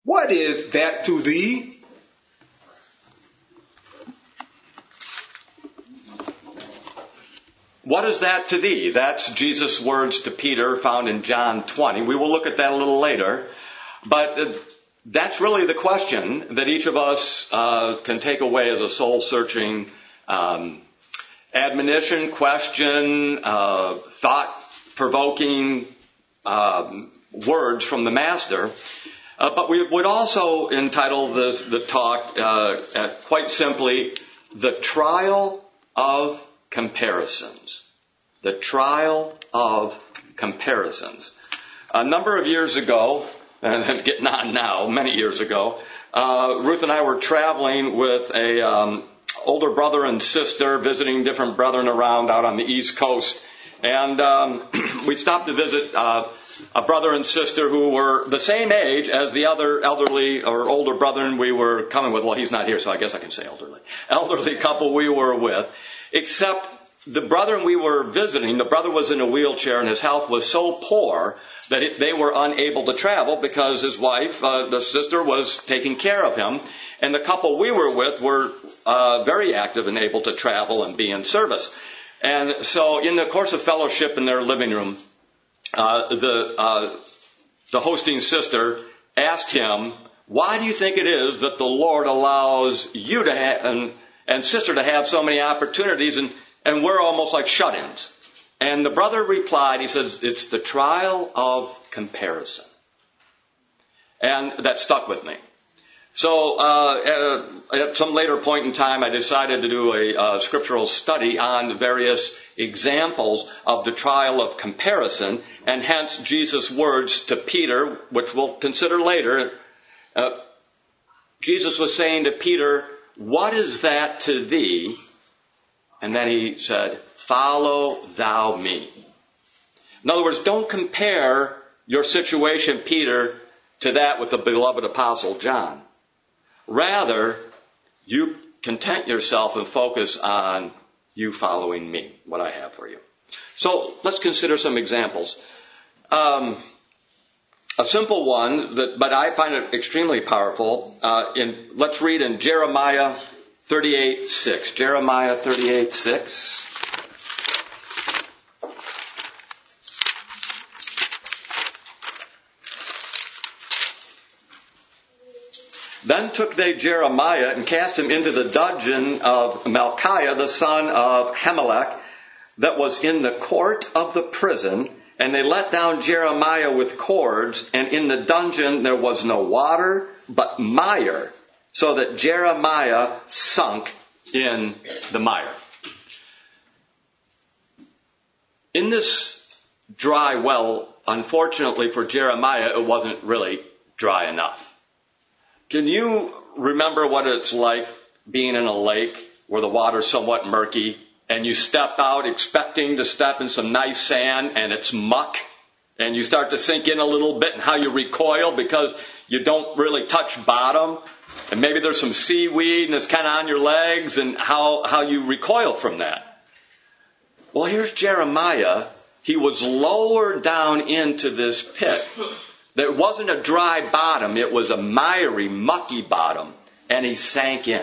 What is that to thee? What is that to thee? That's Jesus' words to Peter found in John 20. We will look at that a little later. But that's really the question that each of us can take away as a soul-searching admonition, question, thought-provoking words from the Master. But we would also entitle the talk quite simply, The Trial of Comparisons. The Trial of Comparisons. A number of years ago, and it's getting on now, many years ago, Ruth and I were traveling with a older brother and sister, visiting different brethren around out on the East Coast. And we stopped to visit a brother and sister who were the same age as the other elderly or older brethren we were coming with. Well, he's not here, so I guess I can say elderly. Elderly couple we were with. Except the brother we were visiting, the brother was in a wheelchair and his health was so poor that they were unable to travel because his wife, the sister, was taking care of him. And the couple we were with were very active and able to travel and be in service. And so in the course of fellowship in their living room, the hosting sister asked him, why do you think it is that the Lord allows you to and sister to have so many opportunities and we're almost like shut-ins? And the brother replied, he says, it's the trial of comparison. And that stuck with me. So at some later point in time, I decided to do a scriptural study on various examples of the trial of comparison, and hence Jesus' words to Peter, which we'll consider later. Jesus was saying to Peter, what is that to thee? And then he said, follow thou me. In other words, don't compare your situation, Peter, to that with the beloved apostle John. Rather, you content yourself and focus on you following me, what I have for you. So let's consider some examples. A simple one, but I find it extremely powerful. Let's read in Jeremiah 38:6. Jeremiah 38:6. Then took they Jeremiah and cast him into the dungeon of Malchiah, the son of Hamelech, that was in the court of the prison. And they let down Jeremiah with cords, and in the dungeon there was no water, but mire, so that Jeremiah sunk in the mire. In this dry well, unfortunately for Jeremiah, it wasn't really dry enough. Can you remember what it's like being in a lake where the water's somewhat murky and you step out expecting to step in some nice sand and it's muck and you start to sink in a little bit and how you recoil because you don't really touch bottom and maybe there's some seaweed and it's kind of on your legs and how you recoil from that? Well, here's Jeremiah. He was lowered down into this pit. There wasn't a dry bottom. It was a miry, mucky bottom. And he sank in.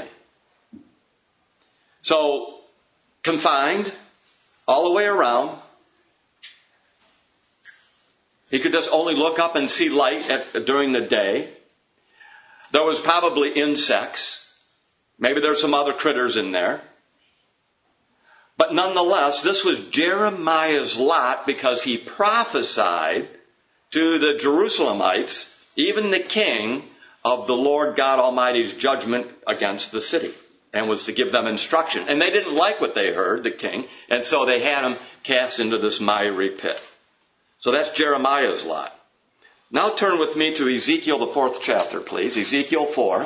So, confined all the way around. He could just only look up and see light during the day. There was probably insects. Maybe there's some other critters in there. But nonetheless, this was Jeremiah's lot because he prophesied to the Jerusalemites, even the king, of the Lord God Almighty's judgment against the city, and was to give them instruction. And they didn't like what they heard, the king, and so they had him cast into this miry pit. So that's Jeremiah's lot. Now turn with me to Ezekiel, the 4th chapter, please. Ezekiel 4.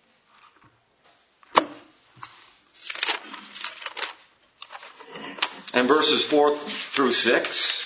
And verses 4 through 6.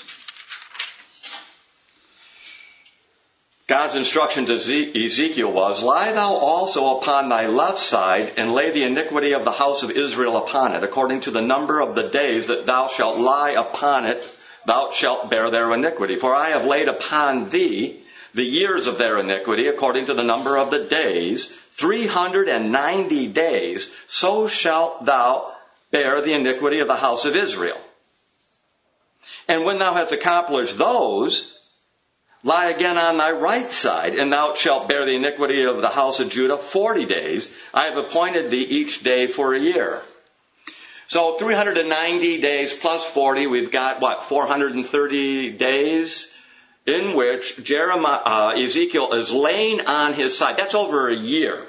God's instruction to Ezekiel was, lie thou also upon thy left side, and lay the iniquity of the house of Israel upon it. According to the number of the days that thou shalt lie upon it, thou shalt bear their iniquity. For I have laid upon thee the years of their iniquity according to the number of the days, 390 days, so shalt thou bear the iniquity of the house of Israel. And when thou hast accomplished those, lie again on thy right side, and thou shalt bear the iniquity of the house of Judah 40 days. I have appointed thee each day for a year. So 390 days plus 40, we've got, 430 days in which Ezekiel is laying on his side. That's over a year.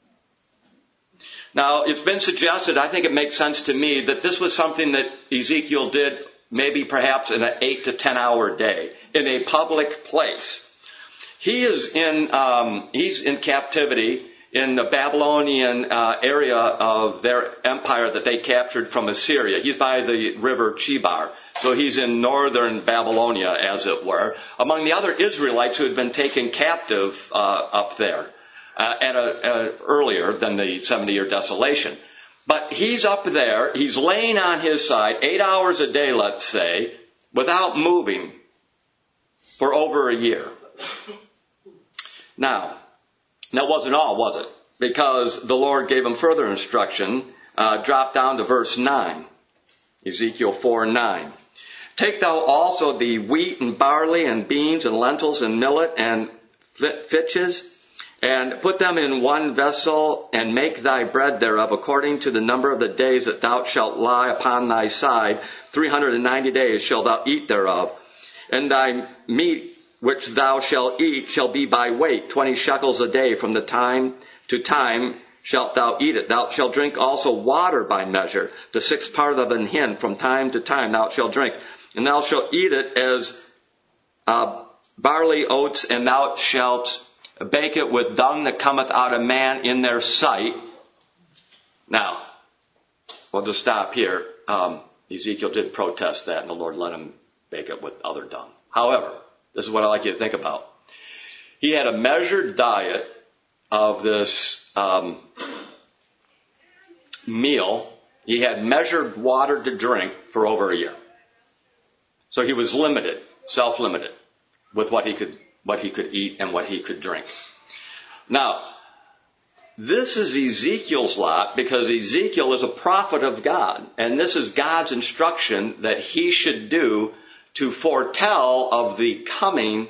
Now, it's been suggested, I think it makes sense to me, that this was something that Ezekiel did maybe perhaps in an 8 to 10 hour day in a public place. He's in captivity in the Babylonian area of their empire that they captured from Assyria. He's by the river Chebar. So he's in northern Babylonia, as it were, among the other Israelites who had been taken captive up there earlier than the 70-year desolation. But he's up there, he's laying on his side 8 hours a day, let's say, without moving for over a year. Now, that wasn't all, was it? Because the Lord gave him further instruction. Drop down to verse 9. Ezekiel 4:9. Take thou also the wheat and barley and beans and lentils and millet and fitches, and put them in one vessel, and make thy bread thereof according to the number of the days that thou shalt lie upon thy side. 390 days shalt thou eat thereof. And thy meat which thou shalt eat shall be by weight, 20 shekels a day. From the time to time shalt thou eat it. Thou shalt drink also water by measure, the 6th part of an hin. From time to time thou shalt drink. And thou shalt eat it as barley oats, and thou shalt bake it with dung that cometh out of man in their sight. Now, we'll just stop here. Ezekiel did protest that, and the Lord let him bake it with other dung. However, this is what I'd like you to think about. He had a measured diet of this meal. He had measured water to drink for over a year. So he was limited, self-limited, with what he could eat and what he could drink. Now, this is Ezekiel's lot because Ezekiel is a prophet of God. And this is God's instruction that he should do to foretell of the coming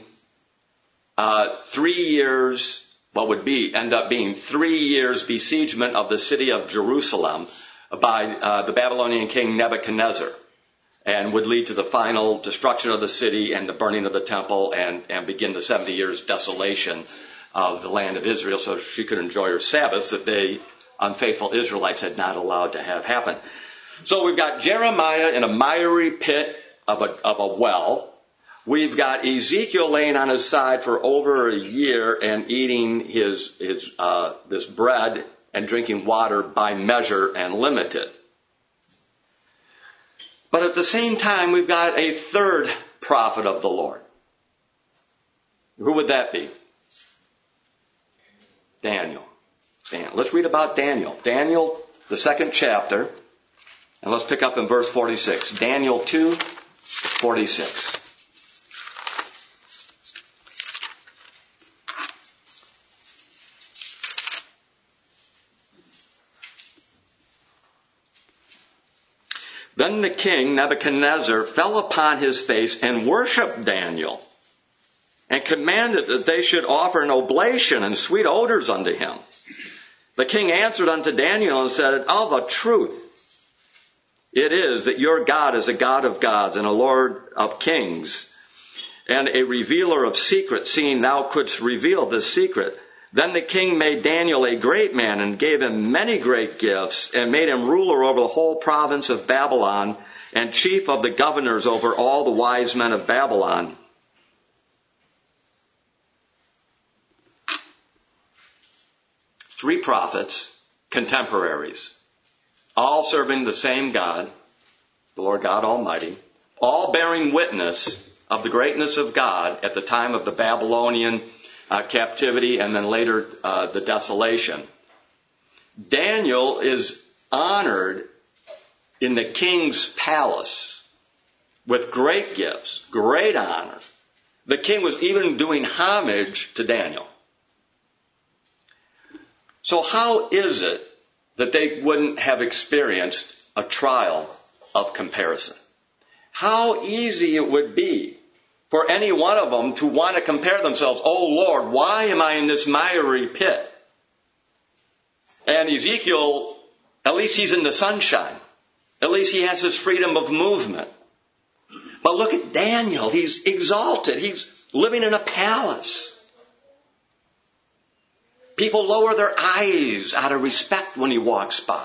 3 years, what would end up being 3 years besiegement of the city of Jerusalem by the Babylonian king Nebuchadnezzar, and would lead to the final destruction of the city and the burning of the temple and begin the 70 years desolation of the land of Israel so she could enjoy her Sabbaths that the unfaithful Israelites had not allowed to have happen. So we've got Jeremiah in a miry pit of a well. We've got Ezekiel laying on his side for over a year and eating this bread and drinking water by measure and limited. But at the same time, we've got a third prophet of the Lord. Who would that be? Daniel. Let's read about Daniel. Daniel, the 2nd chapter, and let's pick up in verse 46. Daniel 2:46. Then the king, Nebuchadnezzar, fell upon his face and worshipped Daniel, and commanded that they should offer an oblation and sweet odors unto him. The king answered unto Daniel and said, Of a truth it is that your God is a God of gods and a Lord of kings, and a revealer of secrets, seeing thou couldst reveal this secret. Then the king made Daniel a great man and gave him many great gifts and made him ruler over the whole province of Babylon and chief of the governors over all the wise men of Babylon. Three prophets, contemporaries, all serving the same God, the Lord God Almighty, all bearing witness of the greatness of God at the time of the Babylonian captivity and then later the desolation. Daniel is honored in the king's palace with great gifts, great honor. the king was even doing homage to Daniel. So how is it that they wouldn't have experienced a trial of comparison? How easy it would be for any one of them to want to compare themselves. Oh Lord, why am I in this miry pit? And Ezekiel, at least he's in the sunshine. At least he has his freedom of movement. But look at Daniel. He's exalted. He's living in a palace. People lower their eyes out of respect when he walks by.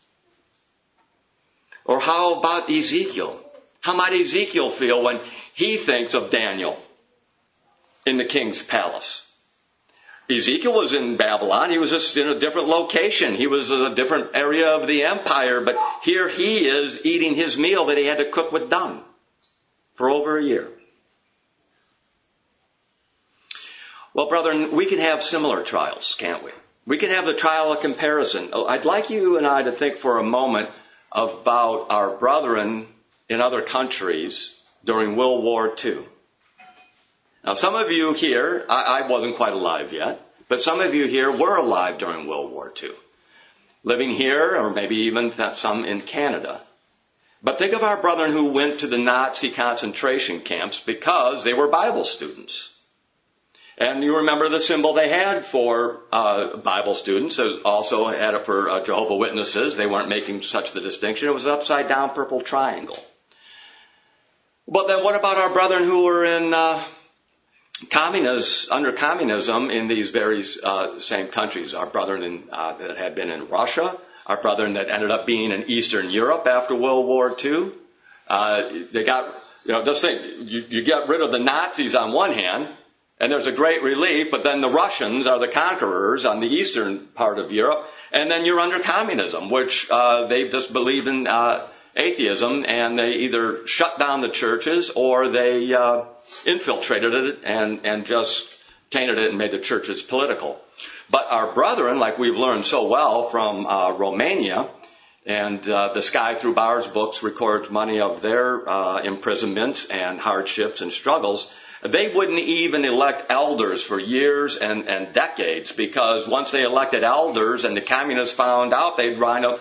Or how about Ezekiel? How might Ezekiel feel when he thinks of Daniel in the king's palace? Ezekiel was in Babylon. He was just in a different location. He was in a different area of the empire. But here he is eating his meal that he had to cook with dung for over a year. Well, brethren, we can have similar trials, can't we? We can have the trial of comparison. I'd like you and I to think for a moment about our brethren in other countries during World War II. Now, some of you here, I wasn't quite alive yet, but some of you here were alive during World War II, living here or maybe even some in Canada. But think of our brethren who went to the Nazi concentration camps because they were Bible students. And you remember the symbol they had for Bible students. It also had it for Jehovah's Witnesses. They weren't making such the distinction. It was an upside down purple triangle. But then what about our brethren who were in under communism in these very same countries? Our brethren that had been in Russia, our brethren that ended up being in Eastern Europe after World War II. They got, just think, you get rid of the Nazis on one hand, and there's a great relief, but then the Russians are the conquerors on the eastern part of Europe, and then you're under communism, which they just believe in atheism, and they either shut down the churches or they infiltrated it and just tainted it and made the churches political. But our brethren, like we've learned so well from Romania, and the Sky Through Bars books records many of their imprisonments and hardships and struggles. They wouldn't even elect elders for years and decades, because once they elected elders and the communists found out, they'd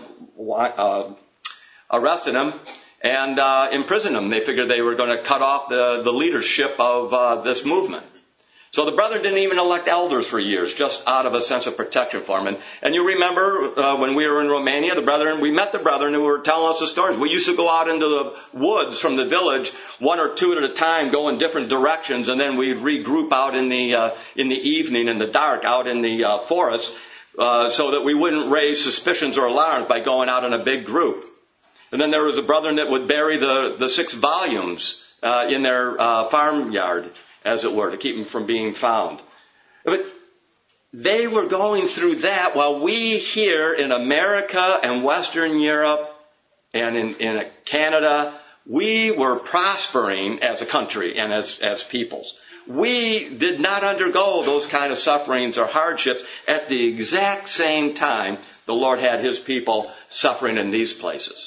arrested them and imprisoned them. They figured they were going to cut off the leadership of this movement. So the brethren didn't even elect elders for years, just out of a sense of protection for them. And you remember when we were in Romania, we met the brethren who were telling us the stories. We used to go out into the woods from the village, one or two at a time, go in different directions, and then we'd regroup out in the evening, in the dark, out in the forest, so that we wouldn't raise suspicions or alarms by going out in a big group. And then there was a brethren that would bury the 6 volumes in their farmyard, as it were, to keep them from being found. But they were going through that while we here in America and Western Europe and in Canada, we were prospering as a country and as peoples. We did not undergo those kind of sufferings or hardships at the exact same time the Lord had His people suffering in these places.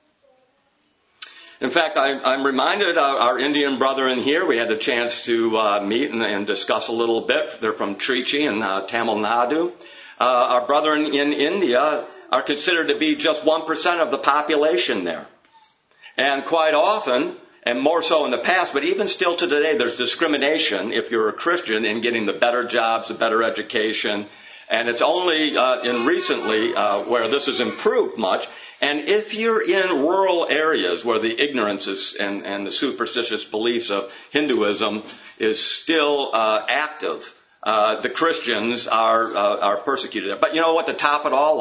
In fact, I'm reminded our Indian brethren here, we had the chance to meet and discuss a little bit. They're from Trichy in Tamil Nadu. Our brethren in India are considered to be just 1% of the population there. And quite often, and more so in the past, but even still to today, there's discrimination if you're a Christian in getting the better jobs, the better education. And it's only in recently where this has improved much. And if you're in rural areas where the ignorance is and the superstitious beliefs of Hinduism is still active, the Christians are persecuted. But you know what? To top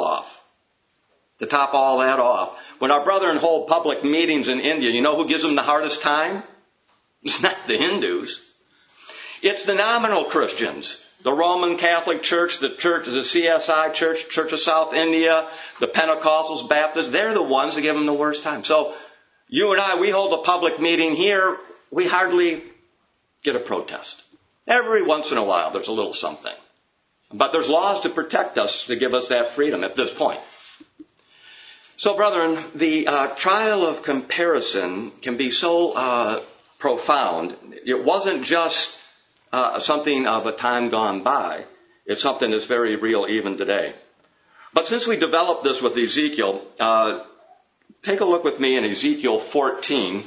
all that off, when our brethren hold public meetings in India, you know who gives them the hardest time? It's not the Hindus. It's the nominal Christians. The Roman Catholic Church, the CSI Church, Church of South India, the Pentecostals, Baptists, they're the ones that give them the worst time. So you and I, we hold a public meeting here, we hardly get a protest. Every once in a while there's a little something. But there's laws to protect us, to give us that freedom at this point. So brethren, the trial of comparison can be so profound. It wasn't just something of a time gone by. It's something that's very real even today. But since we developed this with Ezekiel, take a look with me in Ezekiel 14.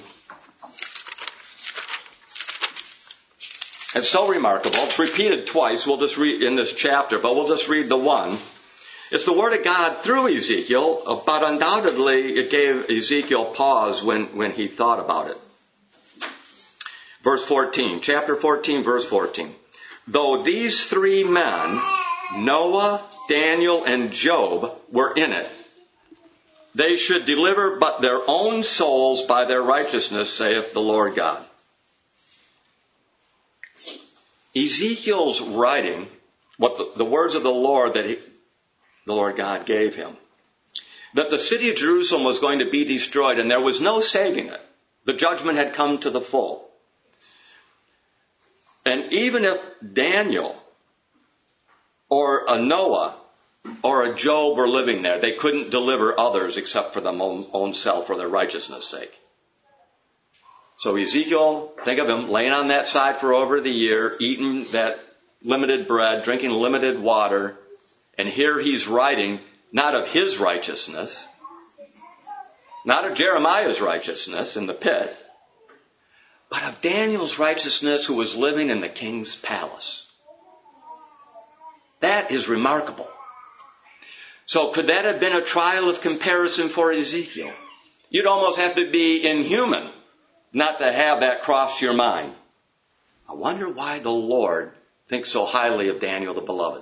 It's so remarkable. It's repeated twice. We'll just read in this chapter, but we'll just read the one. It's the Word of God through Ezekiel, but undoubtedly it gave Ezekiel pause when he thought about it. Verse 14, chapter 14, verse 14. Though these three men, Noah, Daniel, and Job, were in it, they should deliver but their own souls by their righteousness, saith the Lord God. Ezekiel's writing what the words of the Lord that the Lord God gave him. That the city of Jerusalem was going to be destroyed and there was no saving it. The judgment had come to the full. And even if Daniel or a Noah or a Job were living there, they couldn't deliver others except for their own self for their righteousness' sake. So Ezekiel, think of him laying on that side for over the year, eating that limited bread, drinking limited water, and here he's writing not of his righteousness, not of Jeremiah's righteousness in the pit, but of Daniel's righteousness who was living in the king's palace. That is remarkable. So could that have been a trial of comparison for Ezekiel? You'd almost have to be inhuman not to have that cross your mind. I wonder why the Lord thinks so highly of Daniel the beloved.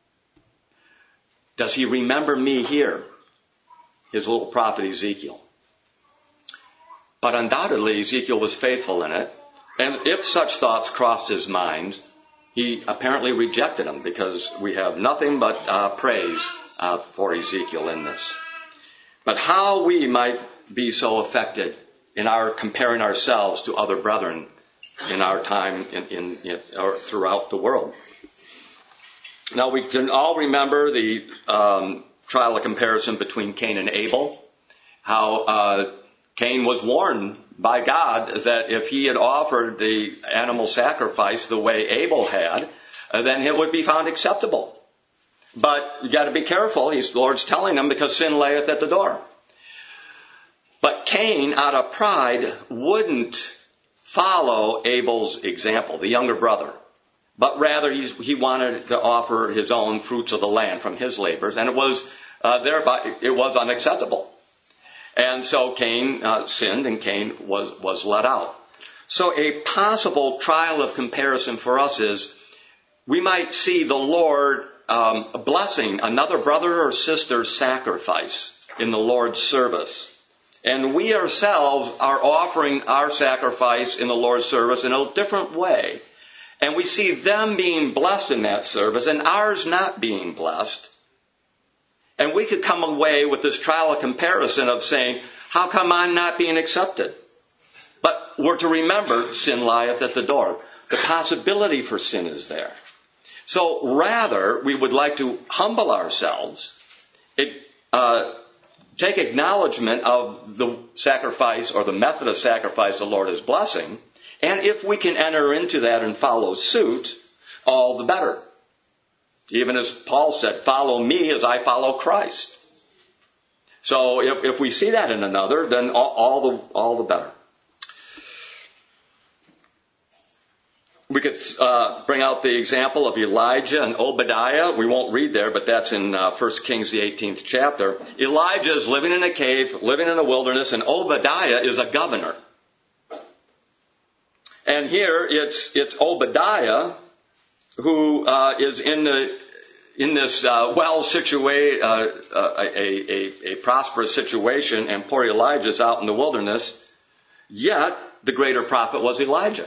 Does he remember me here? His little prophet Ezekiel. But undoubtedly Ezekiel was faithful in it. And if such thoughts crossed his mind, he apparently rejected them because we have nothing but praise for Ezekiel in this. But how we might be so affected in our comparing ourselves to other brethren in our time or throughout the world. Now we can all remember the trial of comparison between Cain and Abel. How Cain was warned by God that if he had offered the animal sacrifice the way Abel had, then it would be found acceptable. But you got to be careful. The Lord's telling him because sin layeth at the door. But Cain, out of pride, wouldn't follow Abel's example, the younger brother. But rather he wanted to offer his own fruits of the land from his labors, and it was thereby it was unacceptable. And so Cain sinned, and Cain was let out. So a possible trial of comparison for us is we might see the Lord blessing another brother or sister's sacrifice in the Lord's service. And we ourselves are offering our sacrifice in the Lord's service in a different way. And we see them being blessed in that service and ours not being blessed. And we could come away with this trial of comparison of saying, how come I'm not being accepted? But we're to remember, sin lieth at the door. The possibility for sin is there. So rather, we would like to humble ourselves, take acknowledgement of the sacrifice or the method of sacrifice the Lord is blessing, and if we can enter into that and follow suit, all the better. Even as Paul said, follow me as I follow Christ. So if we see that in another, then all the better. We could bring out the example of Elijah and Obadiah. We won't read there, but that's in 1 Kings, the 18th chapter. Elijah is living in a cave, living in a wilderness, and Obadiah is a governor. And here it's Obadiah who is in this well-situated, a prosperous situation, and poor Elijah's out in the wilderness. Yet the greater prophet was Elijah.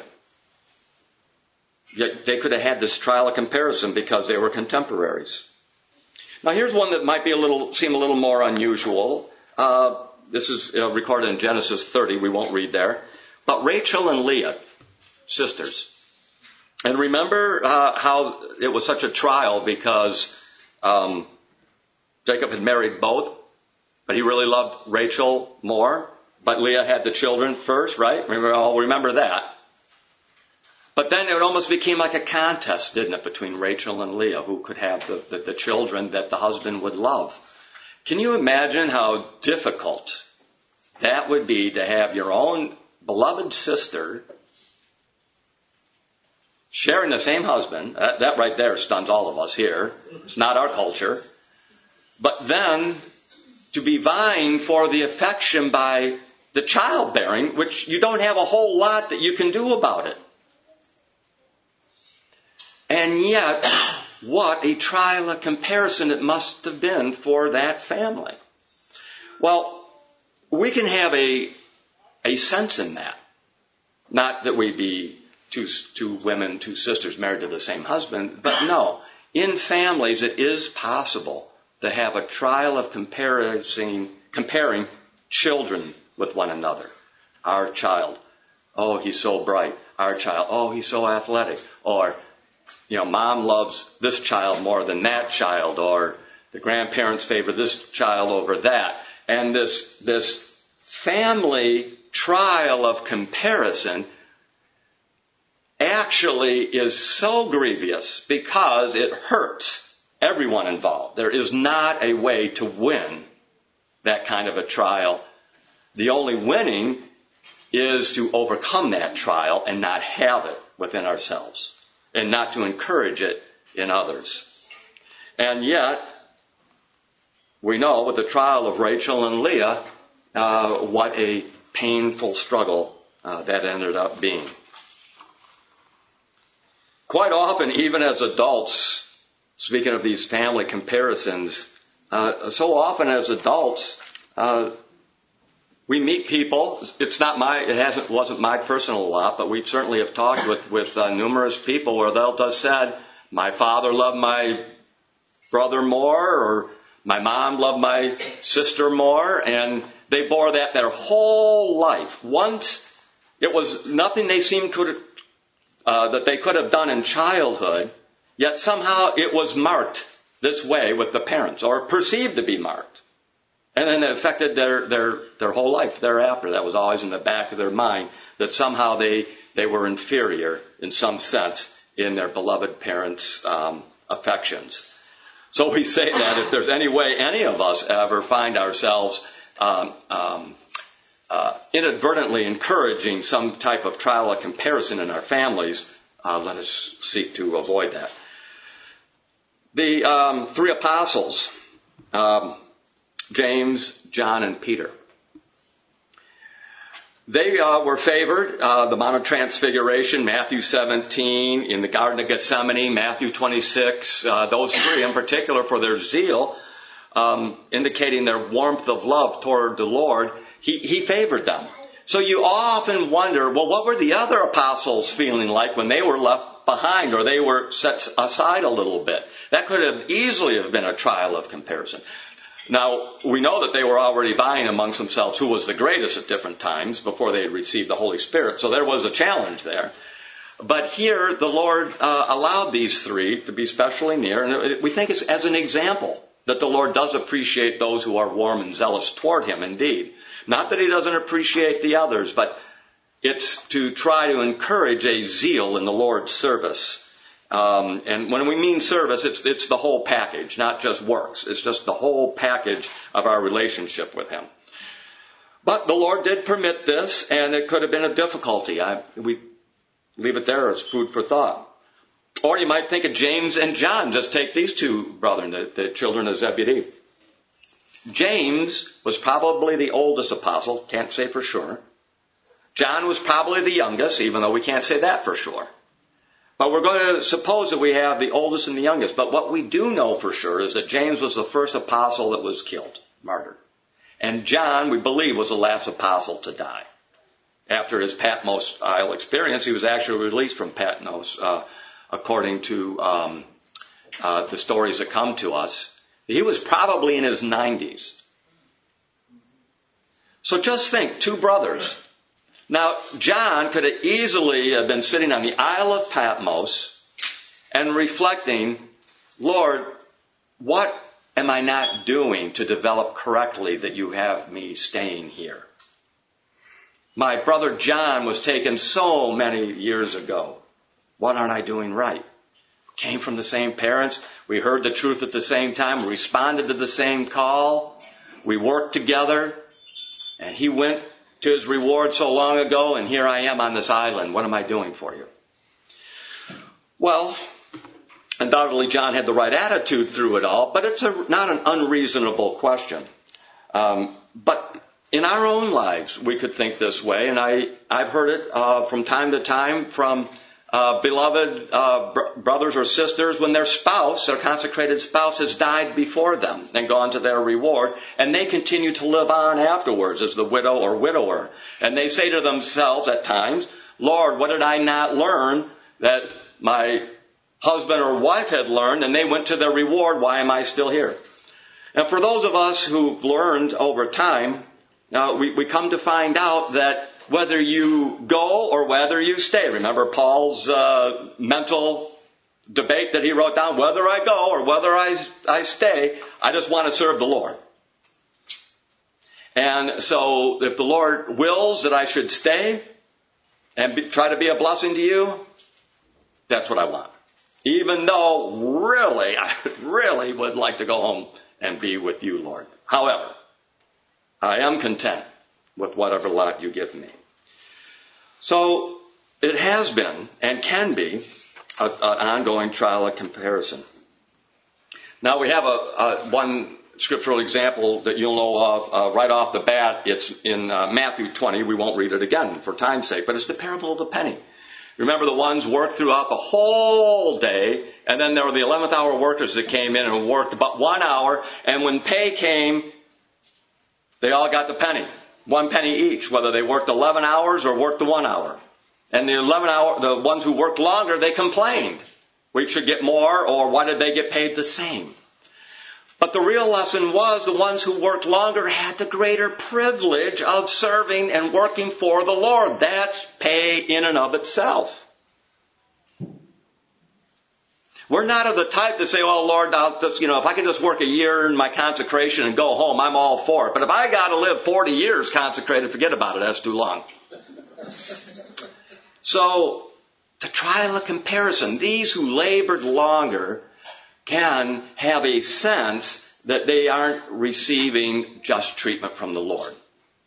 Yet they could have had this trial of comparison because they were contemporaries. Now here's one that might seem a little more unusual. This is recorded in Genesis 30. We won't read there. But Rachel and Leah, sisters. And remember how it was such a trial because Jacob had married both, but he really loved Rachel more. But Leah had the children first, right? Remember that. But then it almost became like a contest, didn't it, between Rachel and Leah, who could have the children that the husband would love. Can you imagine how difficult that would be to have your own beloved sister sharing the same husband? That right there stuns all of us here. It's not our culture. But then to be vying for the affection by the childbearing, which you don't have a whole lot that you can do about it. And yet, what a trial of comparison it must have been for that family. Well, we can have a sense in that. Not that we be two women, two sisters married to the same husband, but no. In families, it is possible to have a trial of comparing children with one another. Our child, oh, he's so bright. Our child, oh, he's so athletic. Or, mom loves this child more than that child. Or the grandparents favor this child over that. And this family trial of comparison actually is so grievous because it hurts everyone involved. There is not a way to win that kind of a trial. The only winning is to overcome that trial and not have it within ourselves and not to encourage it in others. And yet, we know with the trial of Rachel and Leah, what a painful struggle that ended up being. Quite often, even as adults, speaking of these family comparisons, so often as adults, we meet people. Wasn't my personal lot, but we certainly have talked with numerous people where they'll just said, my father loved my brother more, or my mom loved my sister more, and they bore that their whole life. Once it was nothing they seemed that they could have done in childhood, yet somehow it was marked this way with the parents, or perceived to be marked. And then it affected their whole life thereafter. That was always in the back of their mind, that somehow they were inferior in some sense in their beloved parents' affections. So we say that if there's any way any of us ever find ourselves inadvertently encouraging some type of trial of comparison in our families, let us seek to avoid that. The three apostles, James, John, and Peter. They were favored. The Mount of Transfiguration, Matthew 17, in the Garden of Gethsemane, Matthew 26, those three in particular for their zeal, indicating their warmth of love toward the Lord, he favored them. So you often wonder, well, what were the other apostles feeling like when they were left behind or they were set aside a little bit? That could have easily have been a trial of comparison. Now, we know that they were already vying amongst themselves who was the greatest at different times before they had received the Holy Spirit. So there was a challenge there. But here, the Lord allowed these three to be specially near. And we think it's as an example that the Lord does appreciate those who are warm and zealous toward Him, indeed. Not that He doesn't appreciate the others, but it's to try to encourage a zeal in the Lord's service. And when we mean service, it's the whole package, not just works. It's just the whole package of our relationship with Him. But the Lord did permit this, and it could have been a difficulty. We leave it there as food for thought. Or you might think of James and John. Just take these two brethren, the children of Zebedee. James was probably the oldest apostle. Can't say for sure. John was probably the youngest, even though we can't say that for sure. But we're going to suppose that we have the oldest and the youngest. But what we do know for sure is that James was the first apostle that was killed, martyred. And John, we believe, was the last apostle to die. After his Patmos Isle experience, he was actually released from Patmos, according to the stories that come to us. He was probably in his 90s. So just think, two brothers. Now, John could have easily have been sitting on the Isle of Patmos and reflecting, Lord, what am I not doing to develop correctly that you have me staying here? My brother John was taken so many years ago. What aren't I doing right? Came from the same parents. We heard the truth at the same time. We responded to the same call. We worked together. And he went to his reward so long ago, and here I am on this island. What am I doing for you? Well, undoubtedly John had the right attitude through it all, but it's not an unreasonable question. But in our own lives, we could think this way, and I've heard it from time to time from beloved brothers or sisters when their spouse, their consecrated spouse, has died before them and gone to their reward, and they continue to live on afterwards as the widow or widower. And they say to themselves at times, Lord, what did I not learn that my husband or wife had learned, and they went to their reward? Why am I still here? And for those of us who've learned over time, we come to find out that whether you go or whether you stay. Remember Paul's mental debate that he wrote down, whether I go or whether I stay, I just want to serve the Lord. And so if the Lord wills that I should stay and try to be a blessing to you, that's what I want. Even though really, I really would like to go home and be with you, Lord. However, I am content with whatever lot you give me. So it has been and can be an ongoing trial of comparison. Now we have one scriptural example that you'll know of right off the bat. It's in Matthew 20. We won't read it again for time's sake, but it's the parable of the penny. Remember the ones worked throughout the whole day, and then there were the 11th hour workers that came in and worked about 1 hour, and when pay came, they all got the penny. 1 penny each, whether they worked 11 hours or worked the 1 hour. And the ones who worked longer, they complained. We should get more, or why did they get paid the same? But the real lesson was the ones who worked longer had the greater privilege of serving and working for the Lord. That's pay in and of itself. We're not of the type to say, oh, Lord, if I can just work a year in my consecration and go home, I'm all for it. But if I got to live 40 years consecrated, forget about it. That's too long. So, the trial of comparison. These who labored longer can have a sense that they aren't receiving just treatment from the Lord.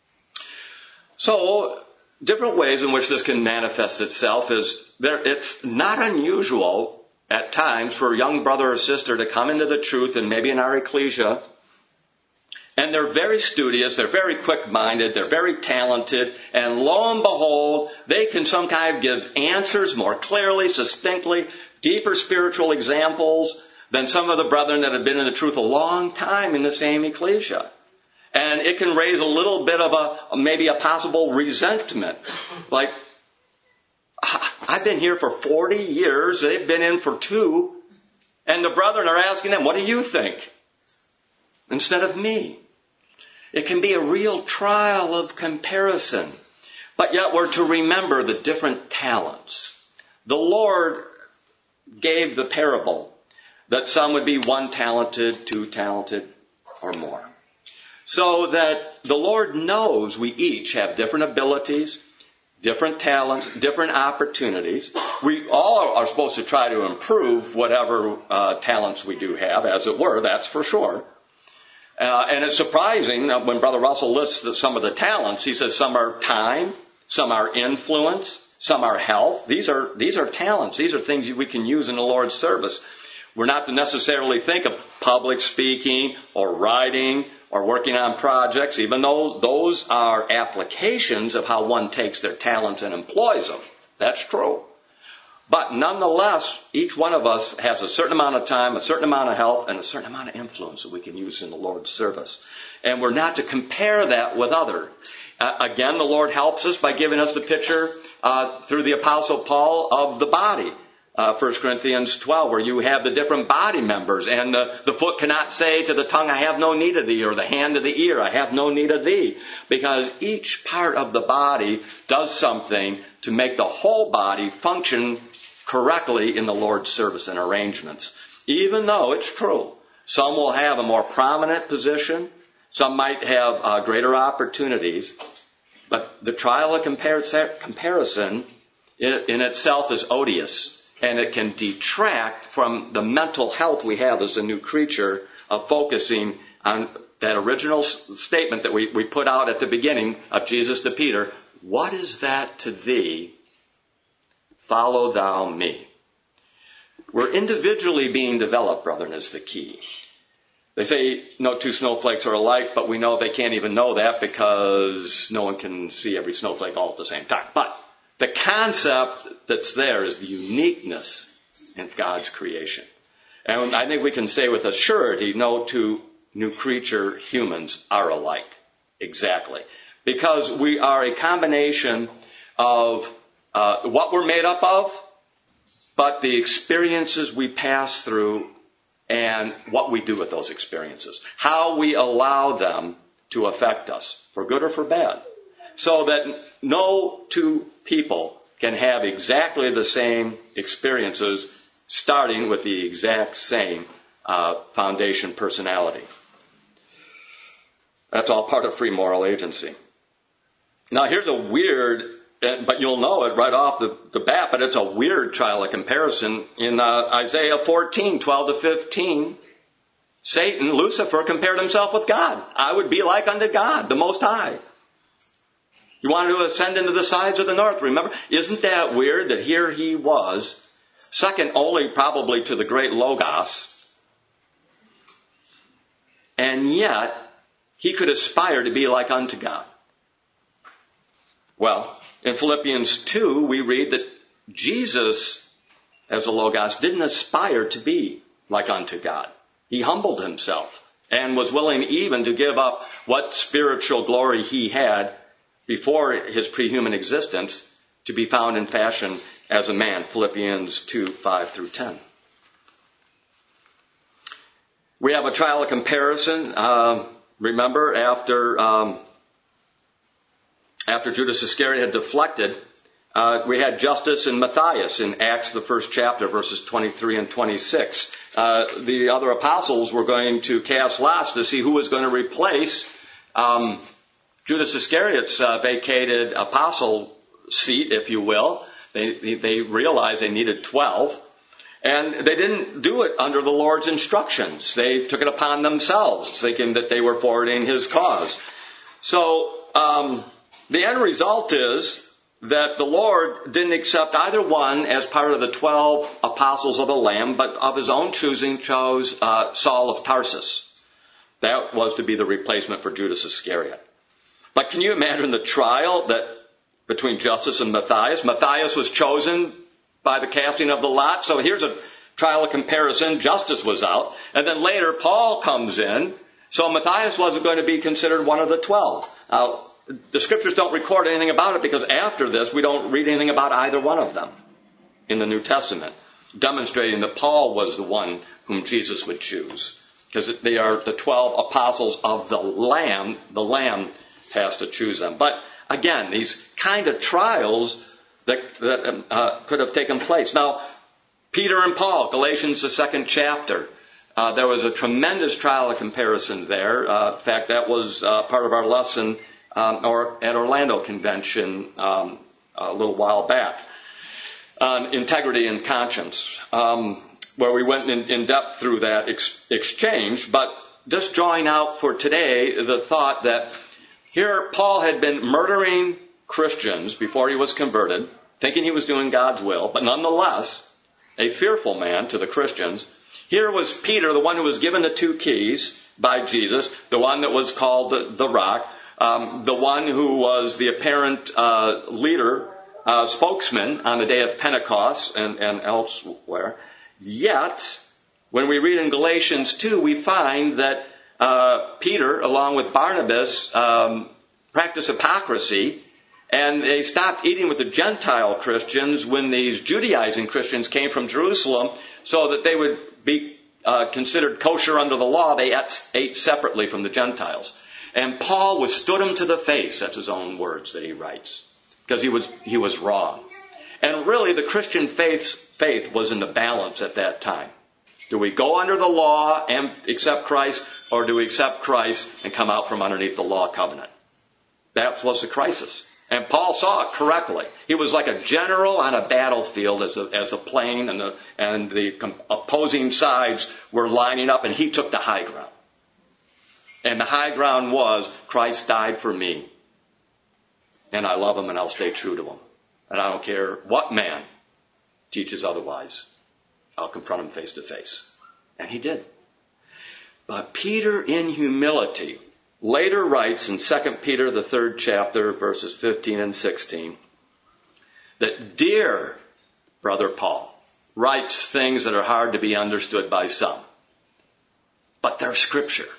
So, different ways in which this can manifest itself is it's not unusual at times for a young brother or sister to come into the truth, and maybe in our ecclesia, and they're very studious, they're very quick-minded, they're very talented, and lo and behold, they can sometimes give answers more clearly, succinctly, deeper spiritual examples than some of the brethren that have been in the truth a long time in the same ecclesia. And it can raise a little bit of maybe a possible resentment. Like, I've been here for 40 years, they've been in for 2, and the brethren are asking them, what do you think? Instead of me. It can be a real trial of comparison. But yet we're to remember the different talents. The Lord gave the parable that some would be 1 talented, 2 talented, or more. So that the Lord knows we each have different abilities, different talents, different opportunities. We all are supposed to try to improve whatever talents we do have, as it were, that's for sure. And it's surprising when Brother Russell lists some of the talents. He says some are time, some are influence, some are health. These are talents. These are things we can use in the Lord's service. We're not to necessarily think of public speaking or writing or working on projects, even though those are applications of how one takes their talents and employs them. That's true. But nonetheless, each one of us has a certain amount of time, a certain amount of help, and a certain amount of influence that we can use in the Lord's service. And we're not to compare that with others. Again, the Lord helps us by giving us the picture through the Apostle Paul of the body. 1 Corinthians 12, where you have the different body members, and the foot cannot say to the tongue, I have no need of thee, or the hand to the ear, I have no need of thee. Because each part of the body does something to make the whole body function correctly in the Lord's service and arrangements. Even though it's true, some will have a more prominent position, some might have greater opportunities, but the trial of comparison in itself is odious. and it can detract from the mental health we have as a new creature of focusing on that original statement that we put out at the beginning of Jesus to Peter. What is that to thee? Follow thou me. We're individually being developed, brethren, is the key. They say no two snowflakes are alike, but we know they can't even know that because no one can see every snowflake all at the same time. But the concept that's there is the uniqueness in God's creation. And I think we can say with a surety, no two new creature humans are alike. Exactly. Because we are a combination of what we're made up of, but the experiences we pass through and what we do with those experiences. How we allow them to affect us, for good or for bad. So that no two people can have exactly the same experiences, starting with the exact same foundation personality. That's all part of free moral agency. Now here's a weird, but you'll know it right off the bat, but it's a weird trial of comparison. In Isaiah 14, 12 to 15, Satan, Lucifer, compared himself with God. I would be like unto God, the Most High. He wanted to ascend into the sides of the north, remember? Isn't that weird that here he was, second only probably to the great Logos, and yet he could aspire to be like unto God. Well, in Philippians 2, we read that Jesus, as a Logos, didn't aspire to be like unto God. He humbled himself and was willing even to give up what spiritual glory he had before his pre-human existence to be found in fashion as a man. Philippians 2, 5 through 10. We have a trial of comparison. Remember, after Judas Iscariot had deflected, we had Justus and Matthias in Acts, the first chapter, verses 23 and 26. The other apostles were going to cast lots to see who was going to replace Judas Iscariot's vacated apostle seat, if you will. They realized they needed 12. And they didn't do it under the Lord's instructions. They took it upon themselves, thinking that they were forwarding his cause. So the end result is that the Lord didn't accept either one as part of the 12 apostles of the Lamb, but of his own choosing chose Saul of Tarsus. That was to be the replacement for Judas Iscariot. But can you imagine the trial that between Justus and Matthias? Matthias was chosen by the casting of the lot. So here's a trial of comparison. Justus was out. And then later Paul comes in. So Matthias wasn't going to be considered one of the 12. Now, the scriptures don't record anything about it because after this we don't read anything about either one of them in the New Testament, demonstrating that Paul was the one whom Jesus would choose. Because they are the 12 apostles of the Lamb. The Lamb has to choose them. But again, these kind of trials that could have taken place. Now, Peter and Paul, Galatians, the second chapter. There was a tremendous trial of comparison there. In fact, that was part of our lesson at Orlando Convention a little while back on integrity and conscience, where we went in depth through that exchange. But just drawing out for today the thought that here Paul had been murdering Christians before he was converted, thinking he was doing God's will, but nonetheless a fearful man to the Christians. Here was Peter, the one who was given the 2 keys by Jesus, the one that was called the rock, the one who was the apparent leader, spokesman on the day of Pentecost and elsewhere. Yet, when we read in Galatians 2, we find that Peter, along with Barnabas, practiced hypocrisy, and they stopped eating with the Gentile Christians when these Judaizing Christians came from Jerusalem, so that they would be considered kosher under the law. They ate separately from the Gentiles. And Paul withstood him to the face, that's his own words that he writes, because he was wrong. And really the Christian faith was in the balance at that time. Do we go under the law and accept Christ, or do we accept Christ and come out from underneath the law covenant? That was the crisis. And Paul saw it correctly. He was like a general on a battlefield as a plane and the opposing sides were lining up, and he took the high ground. And the high ground was, Christ died for me. And I love him and I'll stay true to him. And I don't care what man teaches otherwise. I'll confront him face to face. And he did. But Peter, in humility, later writes in 2 Peter, the 3rd chapter, verses 15 and 16, that dear brother Paul writes things that are hard to be understood by some. But they're Scripture.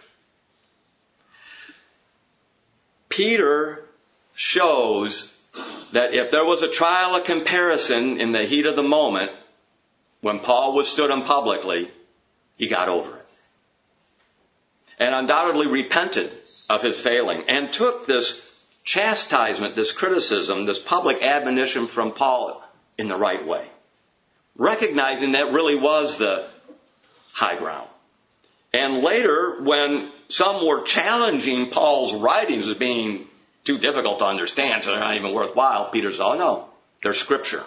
Peter shows that if there was a trial of comparison in the heat of the moment, when Paul withstood him publicly, he got over it. And undoubtedly repented of his failing and took this chastisement, this criticism, this public admonition from Paul in the right way, recognizing that really was the high ground. And later, when some were challenging Paul's writings as being too difficult to understand, so they're not even worthwhile, Peter said, oh no, they're Scripture.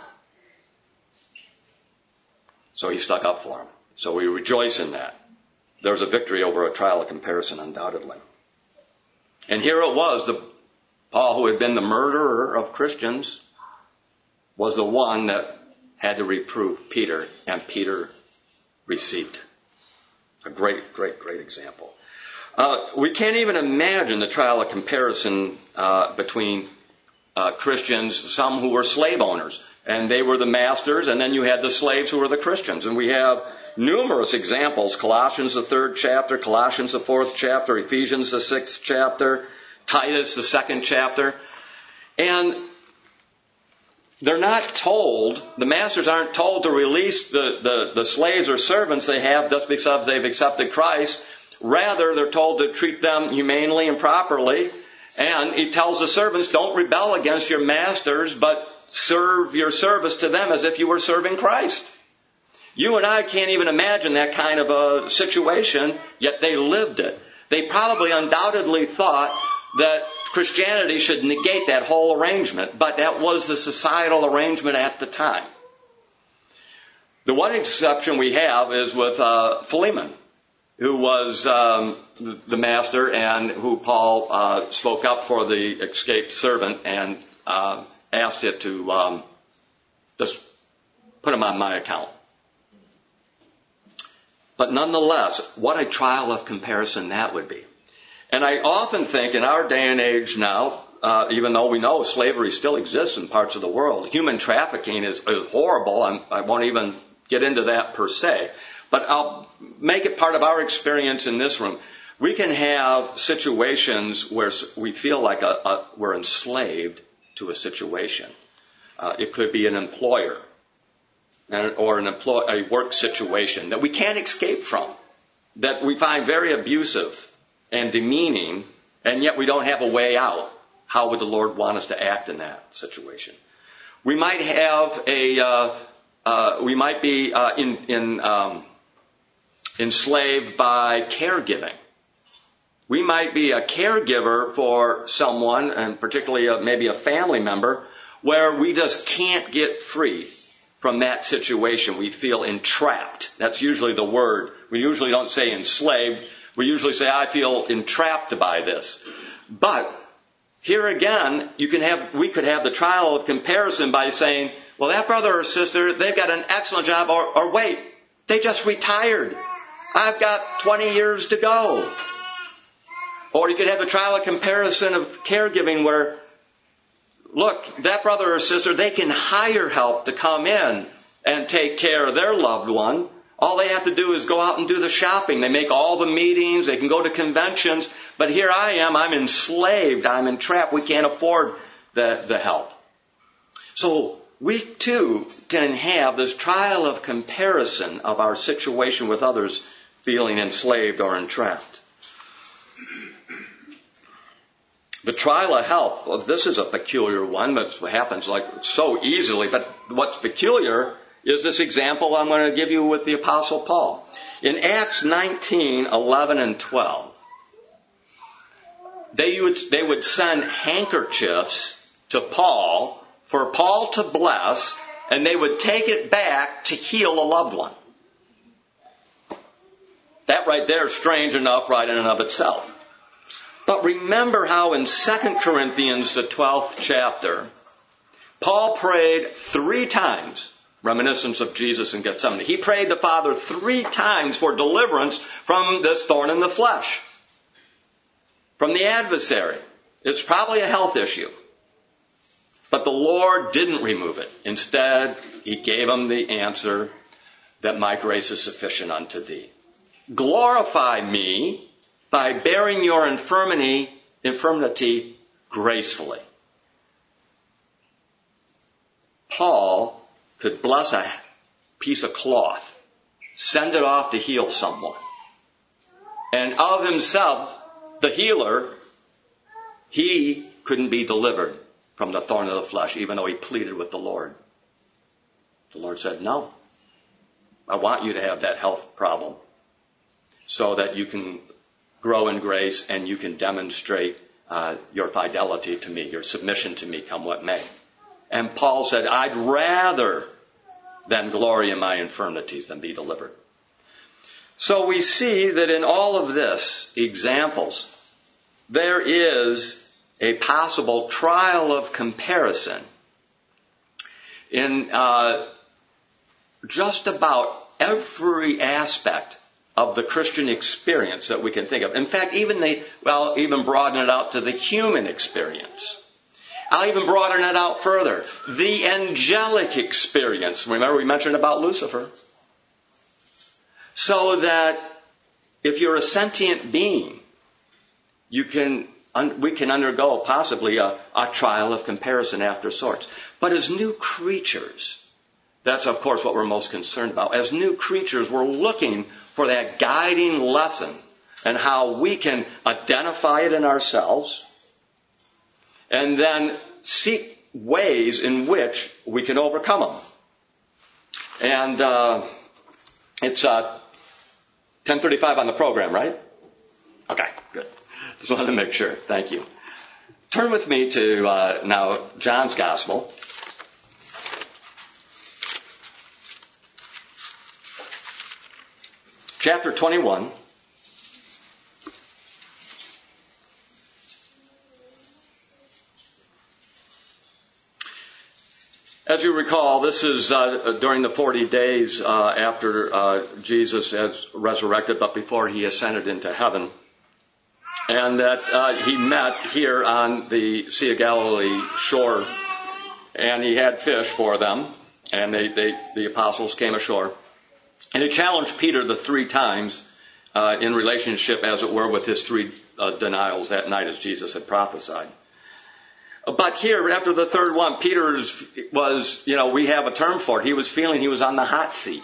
So he stuck up for him. So we rejoice in that. There was a victory over a trial of comparison, undoubtedly. And here it was, Paul, who had been the murderer of Christians, was the one that had to reprove Peter, and Peter received it. A great, great, great example. We can't even imagine the trial of comparison between Christians, some who were slave owners, and they were the masters, and then you had the slaves who were the Christians. And we have numerous examples: Colossians, the 3rd chapter, Colossians, the 4th chapter, Ephesians, the 6th chapter, Titus, the 2nd chapter. And they're not told, the masters aren't told to release the slaves or servants they have just because they've accepted Christ. Rather, they're told to treat them humanely and properly. And he tells the servants, don't rebel against your masters, but serve your service to them as if you were serving Christ. You and I can't even imagine that kind of a situation, yet they lived it. They probably undoubtedly thought that Christianity should negate that whole arrangement, but that was the societal arrangement at the time. The one exception we have is with Philemon, who was the master and who Paul spoke up for the escaped servant and asked it to just put him on my account. But nonetheless, what a trial of comparison that would be. And I often think in our day and age now, even though we know slavery still exists in parts of the world, human trafficking is horrible. I won't even get into that per se. But I'll make it part of our experience in this room. We can have situations where we feel like we're enslaved to a situation. It could be an employer or a work situation that we can't escape from, that we find very abusive and demeaning, and yet we don't have a way out. How would the Lord want us to act in that situation? We might have we might be enslaved by caregiving. We might be a caregiver for someone, and particularly maybe a family member, where we just can't get free from that situation. We feel entrapped. That's usually the word. We usually don't say enslaved. We usually say, I feel entrapped by this. But here again, we could have the trial of comparison by saying, well, that brother or sister, they've got an excellent job, or wait, they just retired. I've got 20 years to go. Or you could have the trial of comparison of caregiving where, look, that brother or sister, they can hire help to come in and take care of their loved one. All they have to do is go out and do the shopping. They make all the meetings. They can go to conventions. But here I am. I'm enslaved. I'm entrapped. We can't afford the help. So we too can have this trial of comparison of our situation with others feeling enslaved or entrapped. The trial of help, well, this is a peculiar one, but it happens like so easily. But what's peculiar is this example I'm going to give you with the Apostle Paul. In Acts 19, 11 and 12, they would send handkerchiefs to Paul for Paul to bless, and they would take it back to heal a loved one. That right there is strange enough right in and of itself. But remember how in 2 Corinthians, the 12th chapter, Paul prayed 3 times, reminiscence of Jesus in Gethsemane. He prayed the Father 3 times for deliverance from this thorn in the flesh, from the adversary. It's probably a health issue. But the Lord didn't remove it. Instead, He gave him the answer that my grace is sufficient unto thee. Glorify me by bearing your infirmity gracefully. Paul could bless a piece of cloth, send it off to heal someone. And of himself, the healer, he couldn't be delivered from the thorn of the flesh, even though he pleaded with the Lord. The Lord said, no, I want you to have that health problem so that you can grow in grace and you can demonstrate your fidelity to me, your submission to me, come what may. And Paul said, I'd rather than glory in my infirmities than be delivered. So we see that in all of this examples, there is a possible trial of comparison in just about every aspect of the Christian experience that we can think of. In fact, even broaden it out to the human experience. I'll even broaden it out further. The angelic experience. Remember we mentioned about Lucifer. So that if you're a sentient being, we can undergo possibly a trial of comparison after sorts. But as new creatures, that's of course what we're most concerned about. As new creatures, we're looking for that guiding lesson and how we can identify it in ourselves and then seek ways in which we can overcome them. And it's 10:35 on the program, right? Okay, good. Just wanted to make sure. Thank you. Turn with me to now John's Gospel. Chapter 21. As you recall, this is during the 40 days after Jesus has resurrected, but before he ascended into heaven. And that he met here on the Sea of Galilee shore, and he had fish for them, and the apostles came ashore. And he challenged Peter the 3 times in relationship, as it were, with his 3 denials that night as Jesus had prophesied. But here, after the 3rd one, Peter was, we have a term for it. He was feeling he was on the hot seat.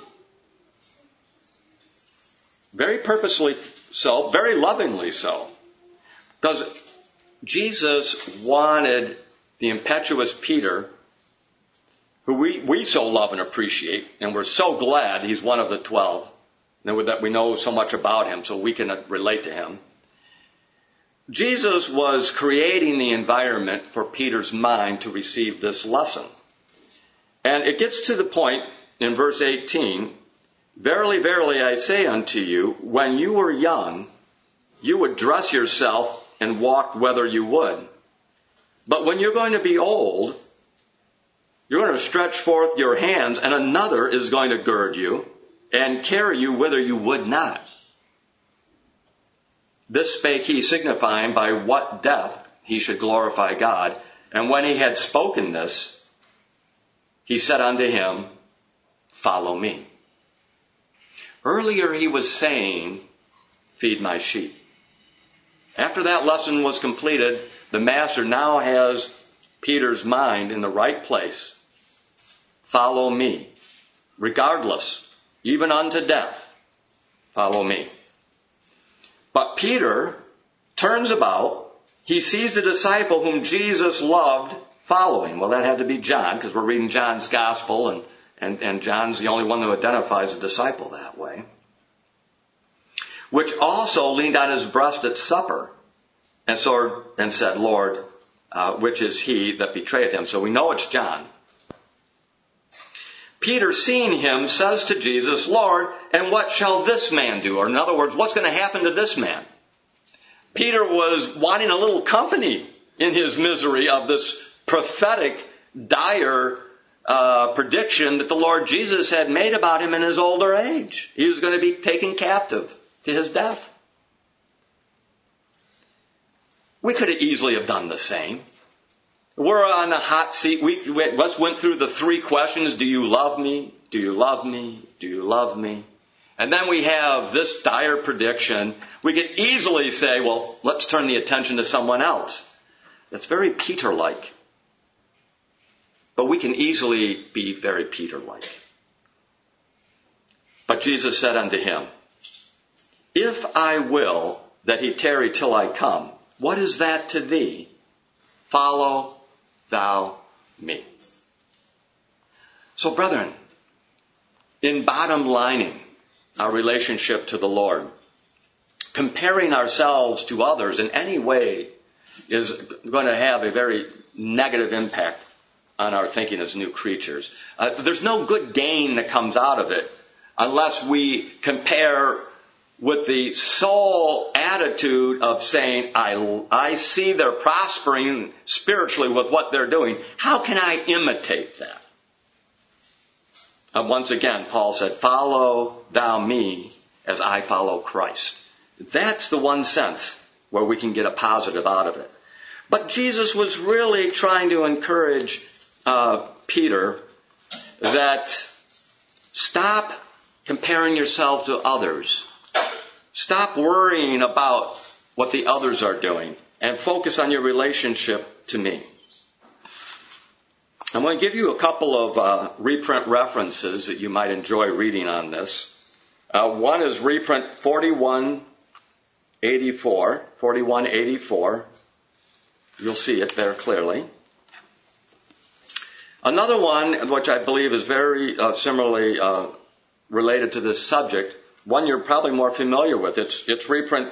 Very purposely so, very lovingly so. Because Jesus wanted the impetuous Peter, who we so love and appreciate, and we're so glad he's one of the 12, that we know so much about him so we can relate to him. Jesus was creating the environment for Peter's mind to receive this lesson. And it gets to the point in verse 18, verily, verily, I say unto you, when you were young, you would dress yourself and walk whither you would. But when you're going to be old, you're going to stretch forth your hands, and another is going to gird you and carry you whither you would not. This spake he, signifying by what death he should glorify God. And when he had spoken this, he said unto him, follow me. Earlier he was saying, feed my sheep. After that lesson was completed, the Master now has Peter's mind in the right place. Follow me. Regardless, even unto death, follow me. But Peter turns about. He sees a disciple whom Jesus loved following. Well, that had to be John, because we're reading John's Gospel, and John's the only one who identifies a disciple that way. Which also leaned on his breast at supper and said, Lord, which is he that betrayed him. So we know it's John. Peter, seeing him, says to Jesus, Lord, and what shall this man do? Or in other words, what's going to happen to this man? Peter was wanting a little company in his misery of this prophetic, dire prediction that the Lord Jesus had made about him in his older age. He was going to be taken captive to his death. We could have easily have done the same. We're on the hot seat. We just went through the 3 questions. Do you love me? Do you love me? Do you love me? And then we have this dire prediction. We could easily say, well, let's turn the attention to someone else. That's very Peter-like. But we can easily be very Peter-like. But Jesus said unto him, if I will that he tarry till I come, what is that to thee? Follow thou me. So, brethren, in bottom lining our relationship to the Lord, comparing ourselves to others in any way is going to have a very negative impact on our thinking as new creatures. There's no good gain that comes out of it unless we compare with the sole attitude of saying, I see they're prospering spiritually with what they're doing. How can I imitate that? And once again, Paul said, follow thou me as I follow Christ. That's the one sense where we can get a positive out of it. But Jesus was really trying to encourage Peter that stop comparing yourself to others. Stop worrying about what the others are doing and focus on your relationship to me. I'm going to give you a couple of reprint references that you might enjoy reading on this. One is reprint 4184. You'll see it there clearly. Another one, which I believe is very similarly related to this subject, one you're probably more familiar with. It's reprint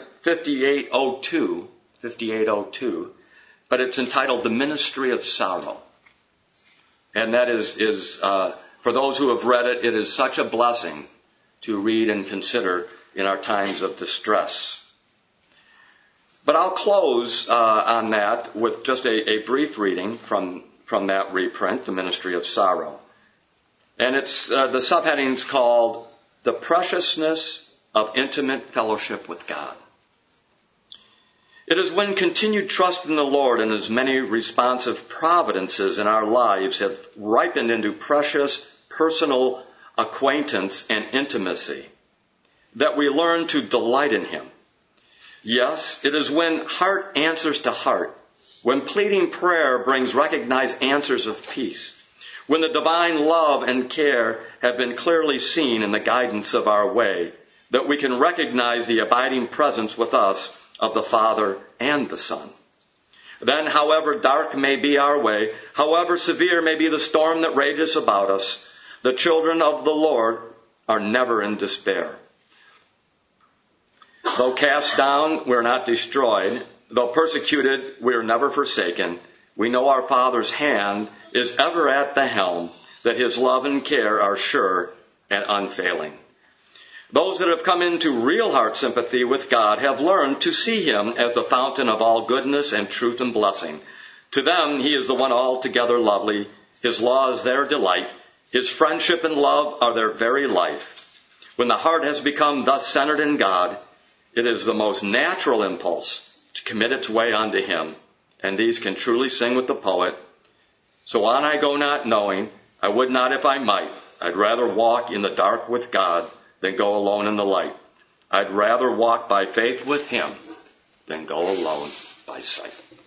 5802, but it's entitled The Ministry of Sorrow. And that is for those who have read it, it is such a blessing to read and consider in our times of distress. But I'll close on that with just a brief reading from that reprint, The Ministry of Sorrow. And it's the subheading's called The Preciousness of Intimate Fellowship with God. It is when continued trust in the Lord and His many responsive providences in our lives have ripened into precious personal acquaintance and intimacy that we learn to delight in Him. Yes, it is when heart answers to heart, when pleading prayer brings recognized answers of peace, when the divine love and care have been clearly seen in the guidance of our way, that we can recognize the abiding presence with us of the Father and the Son. Then, however dark may be our way, however severe may be the storm that rages about us, the children of the Lord are never in despair. Though cast down, we're not destroyed. Though persecuted, we are never forsaken. We know our Father's hand is ever at the helm, that His love and care are sure and unfailing. Those that have come into real heart sympathy with God have learned to see Him as the fountain of all goodness and truth and blessing. To them, He is the one altogether lovely. His law is their delight. His friendship and love are their very life. When the heart has become thus centered in God, it is the most natural impulse to commit its way unto Him. And these can truly sing with the poet, so on I go not knowing, I would not if I might. I'd rather walk in the dark with God than go alone in the light. I'd rather walk by faith with Him than go alone by sight.